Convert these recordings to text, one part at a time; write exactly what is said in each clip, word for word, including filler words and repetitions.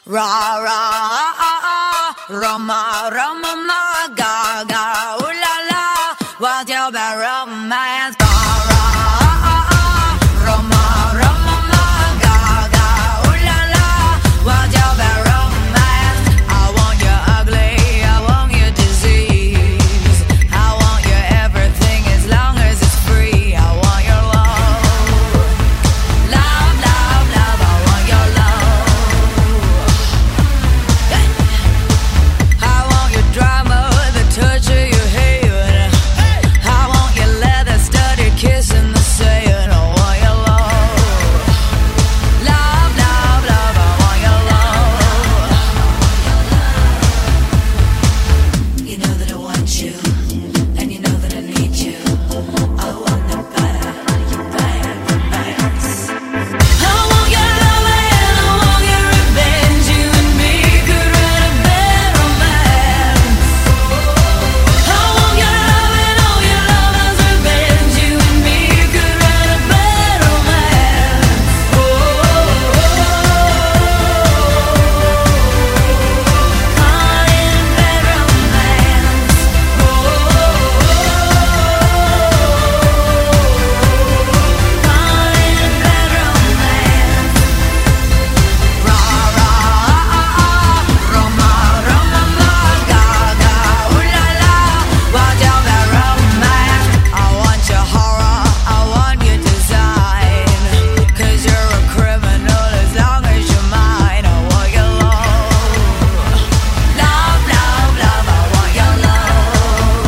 Ra ra, Roma, Roma, ma, ga ga, ooh la la. What's your bad romance? Ra ra, Roma, Roma, ma, ga ga, ooh la la. What's your bad romance? I want you ugly, I want you disease, I want you everything as long as it's free. I want your love, love, love, love. I want your love. I want your drama, the touch of your hand. I want your leather studded kiss in the sand. I want your love, love, love, love. I want your love. You know that I want you, and you know that I need you. I want the better, you bad romance. I want your love and I want your revenge. You and me could write a bad romance. I want your love and all your lovers' revenge. You and me could write a bad romance. Oh, caught in bad romance. Oh, caught in bad romance. Ra ra, Roma, Roma, ma, ga ga, ooh la la. What's your bad romance? I want your horror, I want your design, 'cause you're a criminal as long as you're mine. I want your love, love, love, love. I want your love.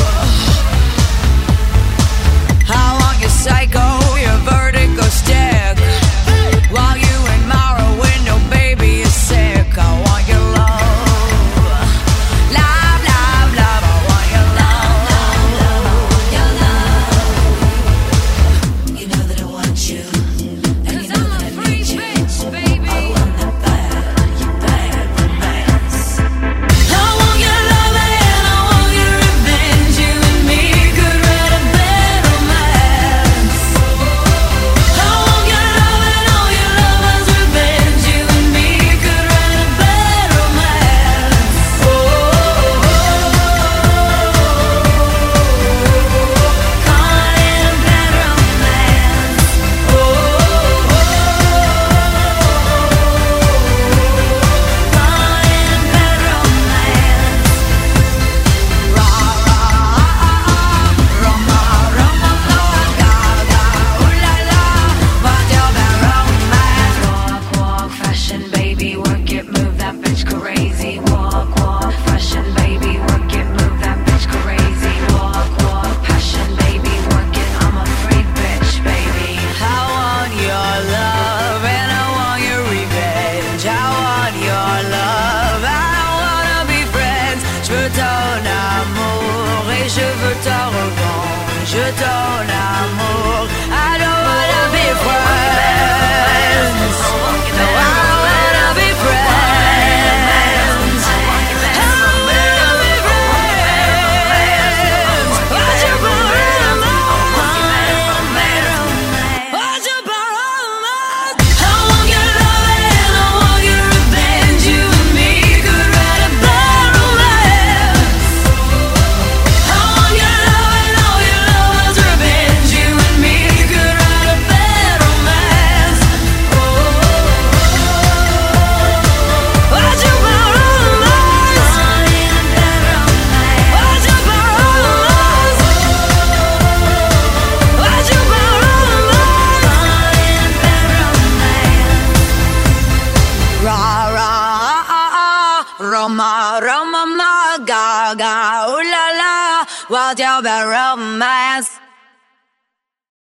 I want your psycho, your vertigo stick, while you admire a window, baby, you're sick. I want your love, love, love, love. I want your love, your love. You know that I want you, and you know that I need you. I want the bad, you bad romance. I want your love and I want your revenge. You and me could write a bad romance. I want your love and all your lovers' revenge. You and me could write a bad romance. Oh, caught in bad romance. Oh, caught in bad romance. Ra ra, Roma, Roma, ma, ga ga, ooh la la. What's your bad romance? Walk, walk, fashion, baby, work it, move that bitch crazy. Walk, walk, fashion, baby, work it, move that bitch crazy. Walk, walk, passion, baby, work it. I'm a freak bitch, baby. I want your love and I want your revenge. I want your love, I wanna be friends. Je veux ton amour et je veux ta revanche. Je ton amour, I don't wanna be friends. No, I wanna be friends. I wanna be friends. What's your bad romance? What's your bad romance? I want your love and I want your revenge. You and me could write a bad romance. I want your love and all your lovers' revenge. You and me could write a bad romance. Oh, what's your bad romance? What's your bad romance? What's your bad romance? Ra ra, Roma, Roma, ma, ga ga, ooh la la. What's your bad romance?